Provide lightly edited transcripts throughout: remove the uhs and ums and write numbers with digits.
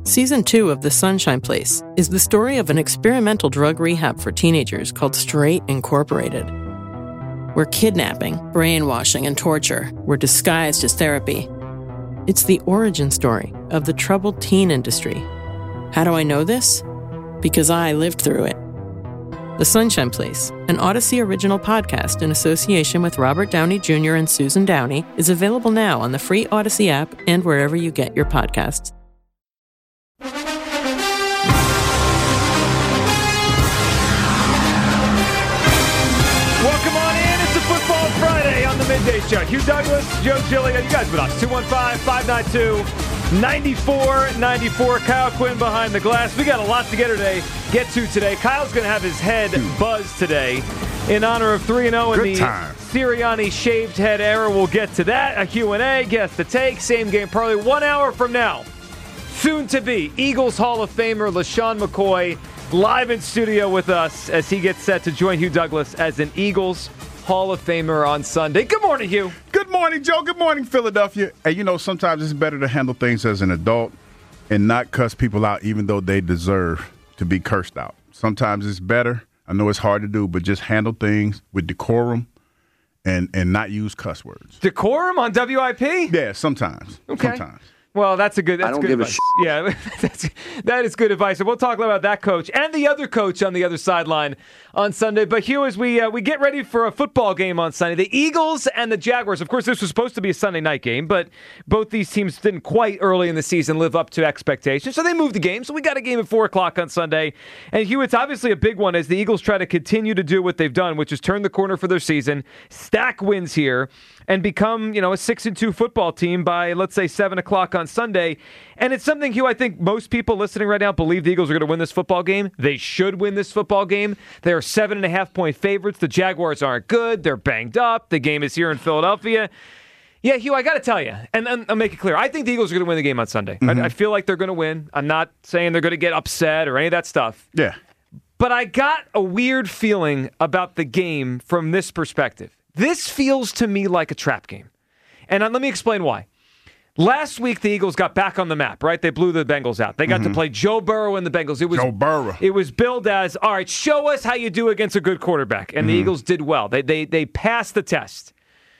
Season 2 of The Sunshine Place is the story of an experimental drug rehab for teenagers called Straight Incorporated, where kidnapping, brainwashing, and torture were disguised as therapy. It's the origin story of the troubled teen industry. How do I know this? Because I lived through it. The Sunshine Place, an Odyssey original podcast in association with Robert Downey Jr. and Susan Downey, is available now on the free Odyssey app and wherever you get your podcasts. Welcome on in. It's a Football Friday on the Midday Show. Hugh Douglas, Joe Gillian, you guys with us. 215-592-9494. Kyle Quinn behind the glass. We got a lot to get to today. Kyle's going to have his head buzzed today in honor of 3-0 in the Sirianni shaved head era. We'll get to that. A Q&A, guess the take, same game parlay 1 hour from now. Soon to be Eagles Hall of Famer LeSean McCoy live in studio with us as he gets set to join Hugh Douglas as an Eagles Hall of Famer on Sunday. Good morning, Hugh. Good morning, Joe. Good morning, Philadelphia. Hey, you know, sometimes it's better to handle things as an adult and not cuss people out even though they deserve to be cursed out. Sometimes it's better. I know it's hard to do, but just handle things with decorum and not use cuss words. Decorum on WIP? Yeah, sometimes. Okay. Sometimes. Well, that's good advice. Yeah, that is good advice. And we'll talk about that coach and the other coach on the other sideline on Sunday. But Hugh, as we get ready for a football game on Sunday, the Eagles and the Jaguars. Of course, this was supposed to be a Sunday night game, but both these teams didn't quite early in the season live up to expectations. So they moved the game. So we got a game at 4 o'clock on Sunday. And Hugh, it's obviously a big one as the Eagles try to continue to do what they've done, which is turn the corner for their season, stack wins here, and become, a 6-2 football team by, let's say, 7 o'clock on Sunday. And it's something, Hugh, I think most people listening right now believe the Eagles are going to win this football game. They should win this football game. They're 7.5-point favorites. The Jaguars aren't good. They're banged up. The game is here in Philadelphia. Yeah, Hugh, I got to tell you, and I'll make it clear, I think the Eagles are going to win the game on Sunday. I feel like they're going to win. I'm not saying they're going to get upset or any of that stuff. Yeah. But I got a weird feeling about the game from this perspective. This feels to me like a trap game. And let me explain why. Last week, the Eagles got back on the map, right? They blew the Bengals out. They got to play Joe Burrow and the Bengals. Joe Burrow. It was billed as, all right, show us how you do against a good quarterback. And the Eagles did well. They passed the test.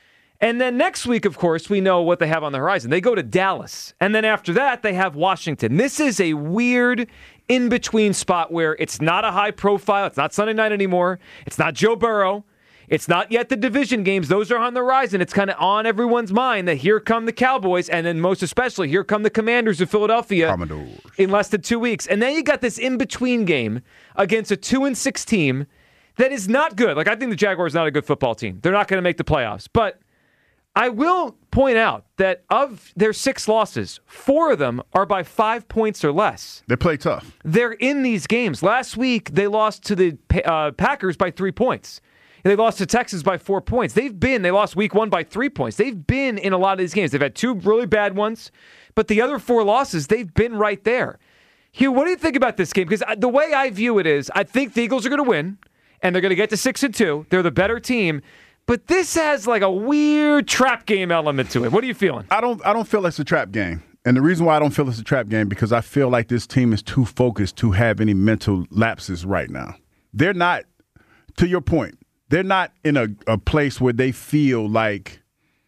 And then next week, of course, we know what they have on the horizon. They go to Dallas. And then after that, they have Washington. This is a weird in-between spot where it's not a high profile. It's not Sunday night anymore. It's not Joe Burrow. It's not yet the division games. Those are on the horizon. It's kind of on everyone's mind that here come the Cowboys, and then most especially, here come the Commanders of Philadelphia Commodores. In less than 2 weeks. And then you got this in-between game against a 2-6 team that is not good. Like, I think the Jaguars are not a good football team. They're not going to make the playoffs. But I will point out that of their 6 losses, 4 of them are by 5 points or less. They play tough. They're in these games. Last week, they lost to the Packers by 3 points. They lost to Texas by 4 points. They lost week 1 by 3 points. They've been in a lot of these games. They've had 2 really bad ones, but the other 4 losses, they've been right there. Hugh, what do you think about this game? Because the way I view it is, I think the Eagles are going to win, and they're going to get to 6-2. They're the better team, but this has like a weird trap game element to it. What are you feeling? I don't feel it's a trap game. And the reason why I don't feel it's a trap game because I feel like this team is too focused to have any mental lapses right now. They're not, to your point, they're not in a place where they feel like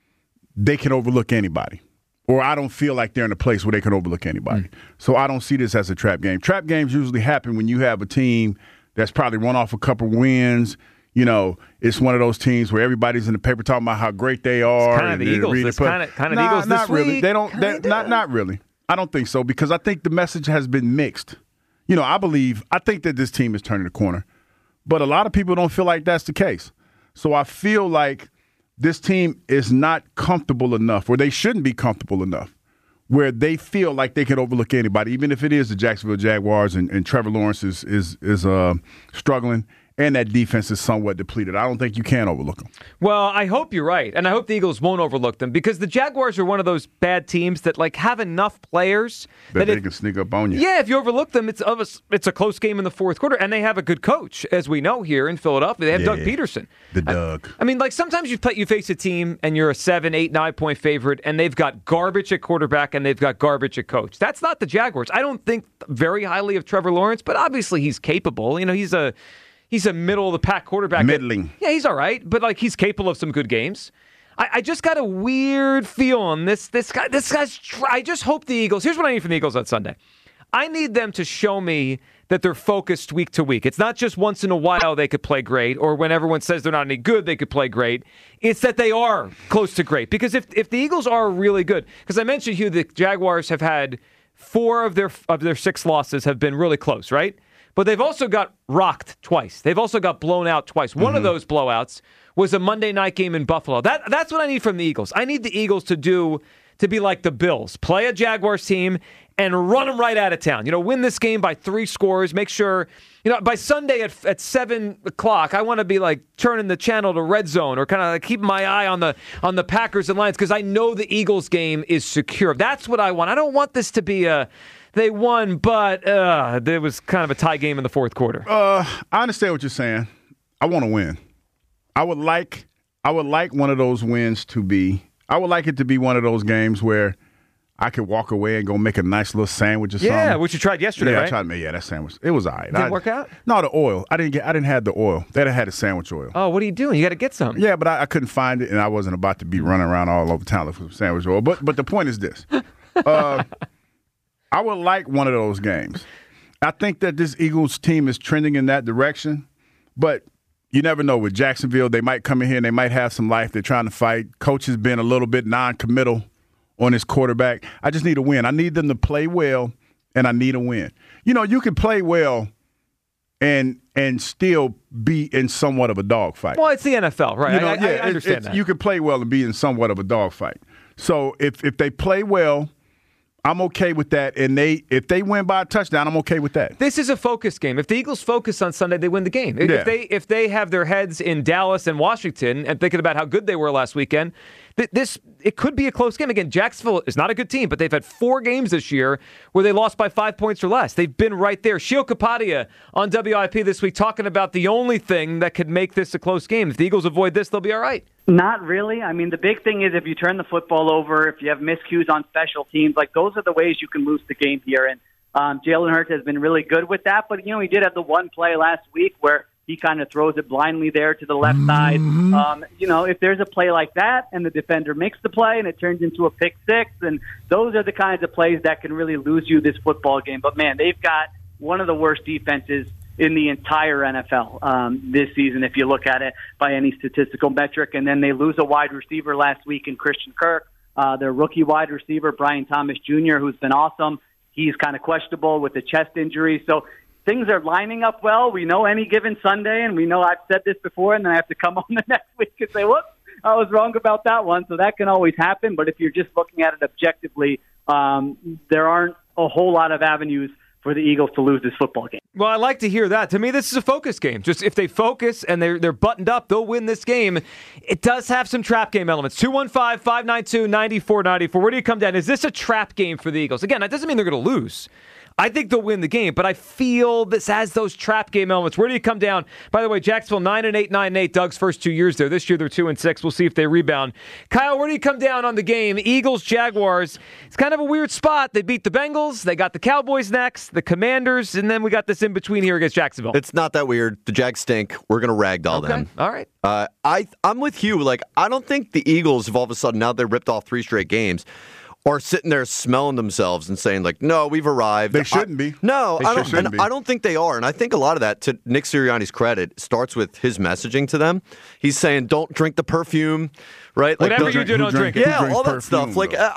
they can overlook anybody. Or I don't feel like they're in a place where they can overlook anybody. So I don't see this as a trap game. Trap games usually happen when you have a team that's probably run off a couple wins. It's one of those teams where everybody's in the paper talking about how great they are. It's kind of the Eagles. It's kind of Eagles this really. week. They don't. Not really. I don't think so because I think the message has been mixed. I think that this team is turning the corner. But a lot of people don't feel like that's the case. So I feel like this team is not comfortable enough, or they shouldn't be comfortable enough, where they feel like they can overlook anybody, even if it is the Jacksonville Jaguars and Trevor Lawrence is struggling and that defense is somewhat depleted. I don't think you can overlook them. Well, I hope you're right, and I hope the Eagles won't overlook them because the Jaguars are one of those bad teams that have enough players that they can sneak up on you. Yeah, if you overlook them, it's a close game in the fourth quarter, and they have a good coach, as we know here in Philadelphia. They have Doug Peterson. Doug. I mean, sometimes you face a team and you're a 7, 8, 9-point favorite, and they've got garbage at quarterback and they've got garbage at coach. That's not the Jaguars. I don't think very highly of Trevor Lawrence, but obviously he's capable. He's a middle-of-the-pack quarterback. Middling. Yeah, he's all right, but he's capable of some good games. I just got a weird feel on this guy's. I just hope the Eagles. Here's what I need from the Eagles on Sunday. I need them to show me that they're focused week to week. It's not just once in a while they could play great, or when everyone says they're not any good, they could play great. It's that they are close to great. Because if the Eagles are really good, because I mentioned, Hugh, the Jaguars have had 4 of their 6 losses have been really close, right? But they've also got rocked twice. They've also got blown out twice. One of those blowouts was a Monday night game in Buffalo. That's what I need from the Eagles. I need the Eagles to be like the Bills. Play a Jaguars team and run them right out of town. Win this game by 3 scores. Make sure, by Sunday at 7 o'clock, I want to be turning the channel to Red Zone or kind of keeping my eye on the Packers and Lions because I know the Eagles game is secure. That's what I want. I don't want this to be they won, but there was kind of a tie game in the fourth quarter. I understand what you're saying. I want to win. I would like one of those wins to be. I would like it to be one of those games where I could walk away and go make a nice little sandwich or something. Yeah, which you tried yesterday, right? I tried that sandwich. It was all right. Did it work out? No, the oil. I didn't have the oil. They had the sandwich oil. Oh, what are you doing? You got to get some. Yeah, but I couldn't find it, and I wasn't about to be running around all over town looking for sandwich oil. But the point is this. I would like one of those games. I think that this Eagles team is trending in that direction, but you never know. With Jacksonville, they might come in here and they might have some life. They're trying to fight. Coach has been a little bit non-committal on his quarterback. I just need a win. I need them to play well, and I need a win. You can play well and still be in somewhat of a dogfight. Well, it's the NFL, right? I understand that. You can play well and be in somewhat of a dogfight. So if they play well, I'm okay with that. And if they win by a touchdown, I'm okay with that. This is a focus game. If the Eagles focus on Sunday, they win the game. Yeah. If they have their heads in Dallas and Washington and thinking about how good they were last weekend, it could be a close game. Again, Jacksonville is not a good team, but they've had 4 games this year where they lost by 5 points or less. They've been right there. Sheil Kapadia on WIP this week talking about the only thing that could make this a close game. If the Eagles avoid this, they'll be all right. Not really. I mean, the big thing is if you turn the football over, if you have miscues on special teams, those are the ways you can lose the game here. And Jalen Hurts has been really good with that. But, he did have the one play last week where he kind of throws it blindly there to the left side. If there's a play like that and the defender makes the play and it turns into a pick six, and those are the kinds of plays that can really lose you this football game. But, man, they've got one of the worst defenses in the entire NFL this season, if you look at it by any statistical metric. And then they lose a wide receiver last week in Christian Kirk. Their rookie wide receiver, Brian Thomas Jr., who's been awesome. He's kind of questionable with the chest injury. So things are lining up well. We know any given Sunday, and we know I've said this before, and then I have to come on the next week and say, whoops, I was wrong about that one. So that can always happen. But if you're just looking at it objectively, there aren't a whole lot of avenues for the Eagles to lose this football game. Well, I like to hear that. To me, this is a focus game. Just if they focus and they're buttoned up, they'll win this game. It does have some trap game elements. 215-592-9494. Where do you come down? Is this a trap game for the Eagles? Again, that doesn't mean they're going to lose. I think they'll win the game, but I feel this has those trap game elements. Where do you come down? By the way, Jacksonville 9-8, 9-8. Doug's first 2 years there. This year they're 2-6. We'll see if they rebound. Kyle, where do you come down on the game? Eagles, Jaguars. It's kind of a weird spot. They beat the Bengals. They got the Cowboys next, the Commanders, and then we got this in between here against Jacksonville. It's not that weird. The Jags stink. We're going to ragdoll them. All right. I'm with you. I don't think the Eagles have all of a sudden, now they ripped off 3 straight games, or sitting there smelling themselves and saying, no, we've arrived. They shouldn't be. No, I don't think they are. And I think a lot of that, to Nick Sirianni's credit, starts with his messaging to them. He's saying, don't drink the perfume, right? Whatever you do, don't drink it. Yeah, all that stuff.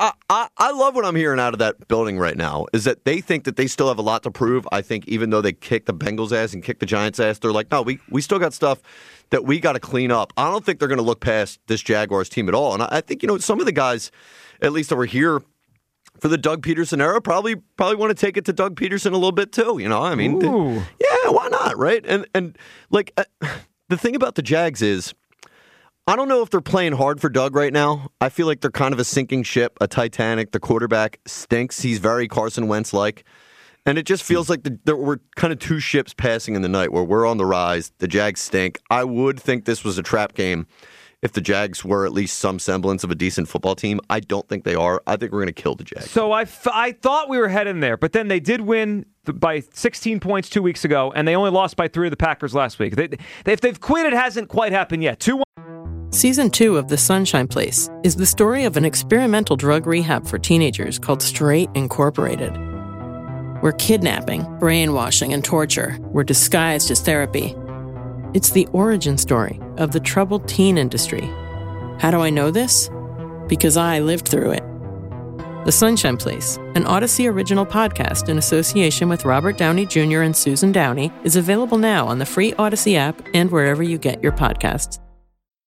I love what I'm hearing out of that building right now, is that they think that they still have a lot to prove. I think even though they kicked the Bengals' ass and kicked the Giants' ass, they're like, no, we still got stuff that we got to clean up. I don't think they're going to look past this Jaguars team at all. And I think, some of the guys, at least that were here for the Doug Peterson era, probably want to take it to Doug Peterson a little bit too. I mean, yeah, why not, right? And like the thing about the Jags is, I don't know if they're playing hard for Doug right now. I feel like they're kind of a sinking ship, a Titanic. The quarterback stinks. He's very Carson Wentz-like. And it just feels like we're kind of two ships passing in the night where we're on the rise. The Jags stink. I would think this was a trap game if the Jags were at least some semblance of a decent football team. I don't think they are. I think we're going to kill the Jags. So I thought we were heading there, but then they did win by 16 points 2 weeks ago, and they only lost by 3 to the Packers last week. If they've quit, it hasn't quite happened yet. 2-1. Season 2 of The Sunshine Place is the story of an experimental drug rehab for teenagers called Straight Incorporated, where kidnapping, brainwashing, and torture were disguised as therapy. It's the origin story of the troubled teen industry. How do I know this? Because I lived through it. The Sunshine Place, an Odyssey original podcast in association with Robert Downey Jr. and Susan Downey, is available now on the free Odyssey app and wherever you get your podcasts.